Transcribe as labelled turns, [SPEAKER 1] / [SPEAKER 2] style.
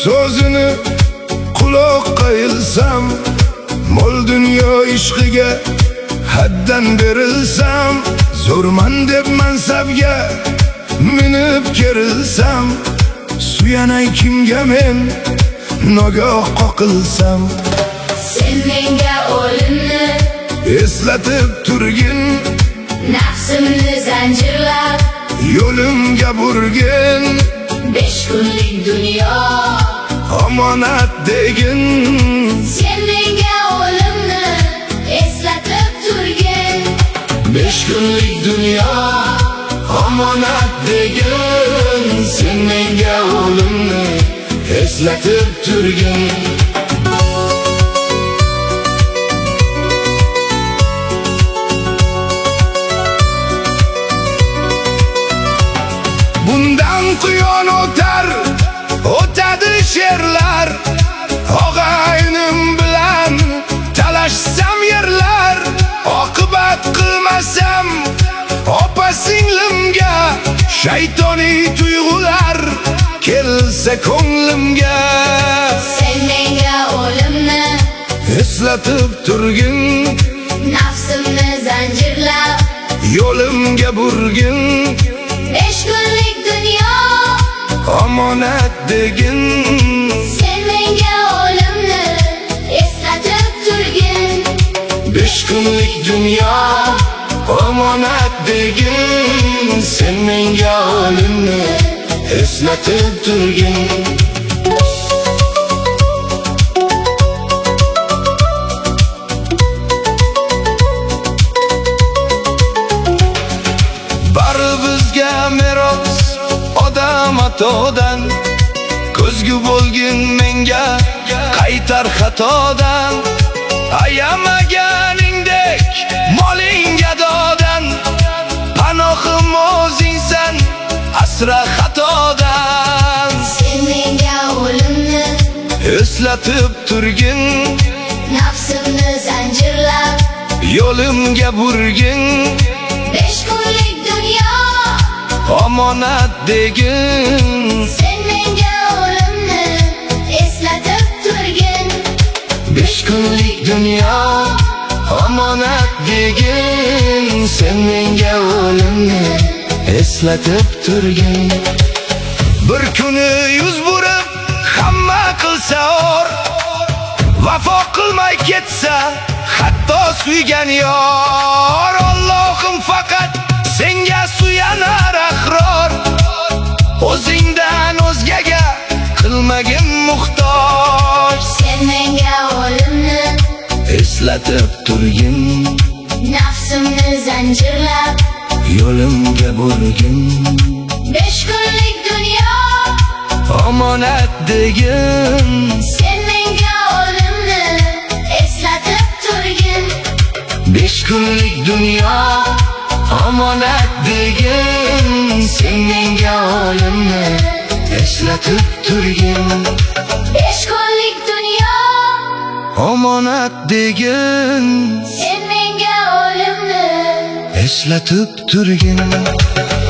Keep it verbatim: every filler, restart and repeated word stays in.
[SPEAKER 1] so'zini quloqqa ilsam, mol dunyo ishqiga haddan berilsam, zo'rman deb mansabga minib kerilsam, suyanay kimga men nogoh qoqilsam.
[SPEAKER 2] Sen menga o'limni
[SPEAKER 1] eslatib turgin,
[SPEAKER 2] nafsimni zanjirlab
[SPEAKER 1] yo'limga burgin.
[SPEAKER 2] Besh kunlik dunyo
[SPEAKER 1] omonat degin.
[SPEAKER 2] Sen menga o'limni eslatib turgin.
[SPEAKER 1] Besh kunlik dunyo omonat degin. Sen menga o'limni eslatib turgin. Bundan quyon o'tar, o'tadi sherlar. Og'aynim bilan talashsam yerlar, oqibat qilmasam opa singlimga, shaytoniy tuyg'ular kelsa ko'nglimga.
[SPEAKER 2] Sen menga o'limni
[SPEAKER 1] eslatib turgin,
[SPEAKER 2] nafsimni zanjirlab
[SPEAKER 1] yo'limga burgin.
[SPEAKER 2] Besh kunlik dunyo
[SPEAKER 1] omonat degin.
[SPEAKER 2] Sen menga o'limni eslatib turgin.
[SPEAKER 1] Besh kunlik dunyo omonat degin. Sen menga o'limni eslatib turgin. Bari bizga meros odam atodan, ko'zgu bo'lgin menga qaytar xatodan. Ayamaganingdek moling gadodan, panohim o'zingsan asra xatodan.
[SPEAKER 2] Sen menga o'limni
[SPEAKER 1] eslatib turgin,
[SPEAKER 2] nafsimni zanjirlab
[SPEAKER 1] yo'limga burgin.
[SPEAKER 2] Besh kunlik dunyo
[SPEAKER 1] omonat degin.
[SPEAKER 2] Sen menga o'limni eslatib turgin.
[SPEAKER 1] Besh kunlik dunyo omonat degin. Sen menga o'limni eslatib turgin. Bir kuni yuz burib hamma qilsa or, vafo qilmay ketsa hatto suygan yor. Allohim faqat senga suyanar ahror, o'zingdan o'zgaga qilmagin muhtoj.
[SPEAKER 2] Sen menga o'limni
[SPEAKER 1] eslatib turgin,
[SPEAKER 2] nafsimni zanjirlab
[SPEAKER 1] yo'limga burgin.
[SPEAKER 2] Besh kunlik dunyo
[SPEAKER 1] omonat degin.
[SPEAKER 2] Sen menga o'limni eslatib turgin.
[SPEAKER 1] Besh kunlik dunyo omonat degin. Sen menga o'limni eslatib turgin.
[SPEAKER 2] Besh kunlik dunyo
[SPEAKER 1] omonat degin.
[SPEAKER 2] Sen menga o'limni
[SPEAKER 1] eslatib turgin.